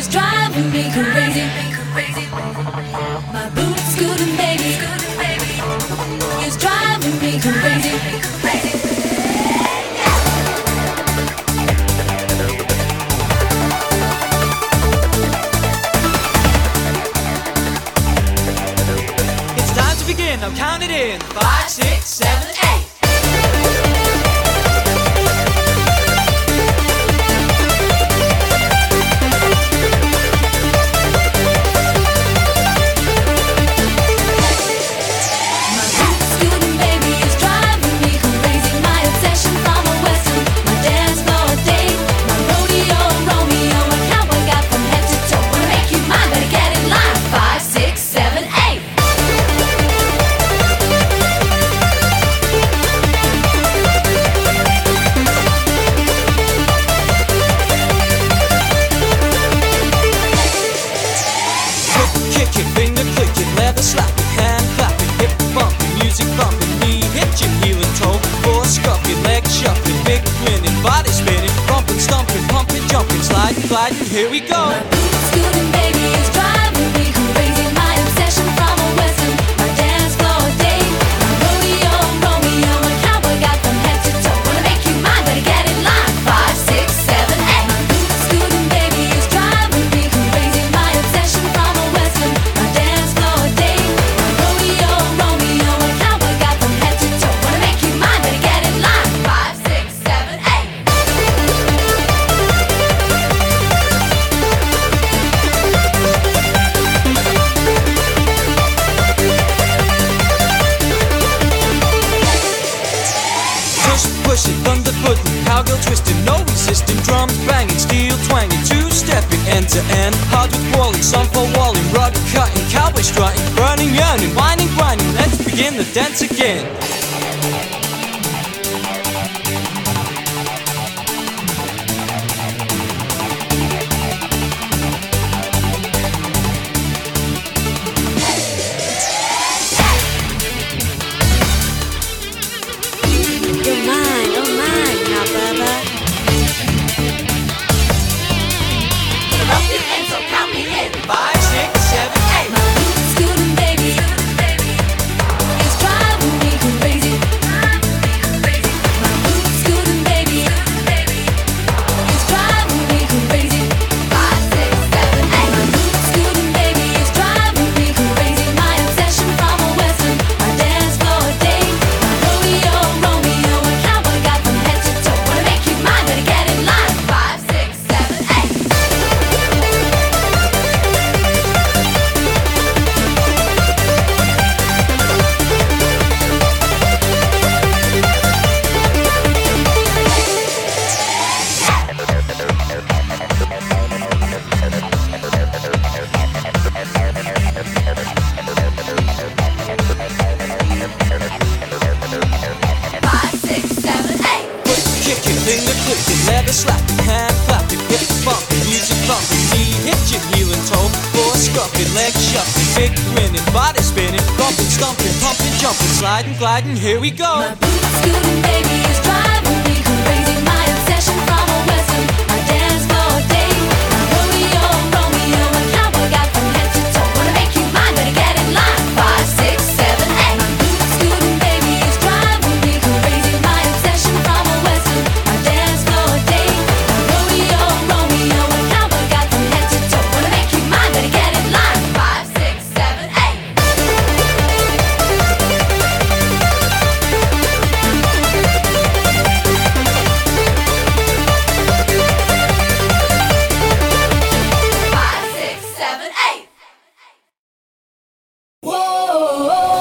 is driving me crazy. My boot scooting baby is driving me crazy. It's time to begin, now count it in. 5, 6, 7, 8. Finger clicking, leather slapping, hand clapping, hip bumping, music bumping, knee hitching, heel and toe, floor scuffing, leg shuffling, big grinning, body spinning, bumping, stumping, pumping, jumping, sliding, gliding, here we go. My boot scooting baby is driving me crazy. My obsession from a western, my dance floor date, my rodeo Romeo, a cowboy guy from head to toe. Wanna make you mine, better get in line. 5, 6, 7, 8. My boot scooting baby is driving me crazy. My obsession from a western, my dance floor date, my rodeo Romeo, a cowboy guy from head to toe. Wanna make you mine, better get in line. 5, 6, 7, 8. Pushing, thunder footing, cowgirl twisting, no resisting, drums banging, steel twanging, two-stepping, end to end, hard with walling, sun for walling, rug cutting, cowboy strutting, burning, yearning, whining, grinding. Let's begin the dance again. You're mine, oh mine, now brother. Put it up your hands, so count me in. 5, 6, 7, 8. My boot scooting baby is driving me crazy. My boot scooting baby is driving me crazy. 5, 6, 7, 8. My boot scooting baby is driving me crazy. My obsession from a western, my dance floor date, my rodeo Romeo, a cowboy guy from head to toe. Wanna make you mine, better get in line. 5, 6, 7, 8. Kicking, finger clicking, leather slapping, hand clapping, hip bumping, music bumping, knee hitching, heel and toe, floor scuffing, leg shuffling, big grinning, body spinning, bumping, stumping, pumping, jumping, sliding, gliding, here we go. My boot scooting baby is driving me